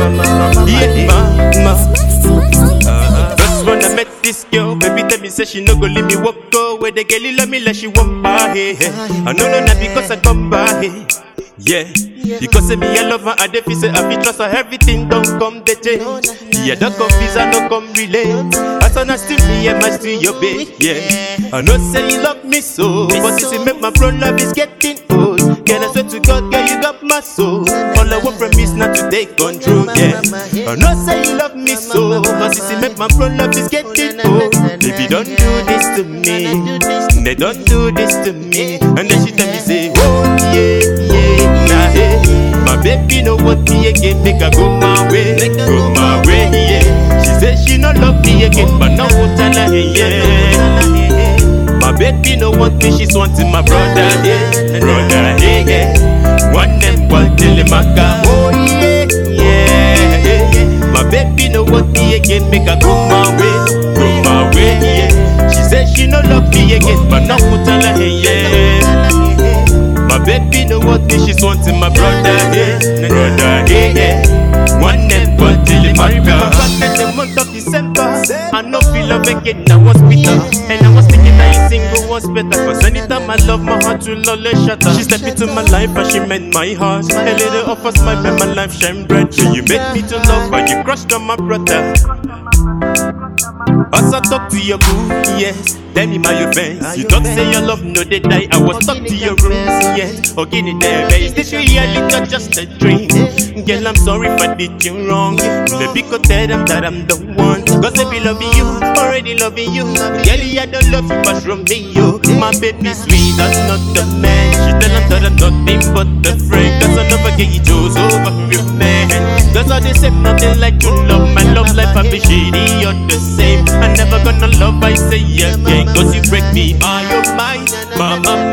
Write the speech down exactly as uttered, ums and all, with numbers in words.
Yeah, mama. Uh-huh. Just when I met this girl, baby tell me say she no go leave me walk go. Where the girl love me like she want by hey. I know no not because I come by hey. Yeah, because say me I love her, I dey feel say I feel trust her, everything don't come the change. Yeah, don't come visa, no come relate. As soon as still me, I must still your babe. Yeah, I know say you love me so, but you see make my bro love is getting old. Can I swear to God, girl, you got my soul. All I want from you is not to take control. Yeah, I know say you love me so, but you see make my bro love is getting old. Baby, don't do this to me. They don't do this to me. And then she tell me say, oh yeah, yeah. Nah, hey. My baby no want me again, make her go my way, go my way, yeah. She said she no love me again, but now won't tell her, hey, yeah. My baby no want me, she's wanting my brother, yeah, brother, hey, yeah. One them one till him a oh yeah, yeah. My baby no want me again, make her go my way, go my way, yeah. She said she no love me again, but now won't tell her, hey, yeah. My baby no want me, she's wanting my brother, yeah, brother, yeah, yeah. One them one till him a back in the month of December. I no feel love again, I was bitter, and I was thinking I single was better. Cause anytime I love my heart will always shatter. She stepped into my life and she meant my heart. A little of a smile made my life shine bright. So you made me to love and you crushed on my brother. As I talk to your boo, yes, tell me my offense. You talk say your love no they die. I was stuck to your rooms, yes. Oh, get it there, babe. Is this reality or just a dream? Girl, I'm sorry if I did you wrong. Baby, go tell them that I'm the one. Cause I be loving you, already loving you. Girl, I don't love you, but from me, you. My baby sweet, that's not the man. She tell them that I'm nothing but the friend. Cause I never get you chose over your man. That's all they say, nothing like you love. My love life, I be shady, you're the same. I never gonna love, I say again. Cause you break me, are you mine? Mama,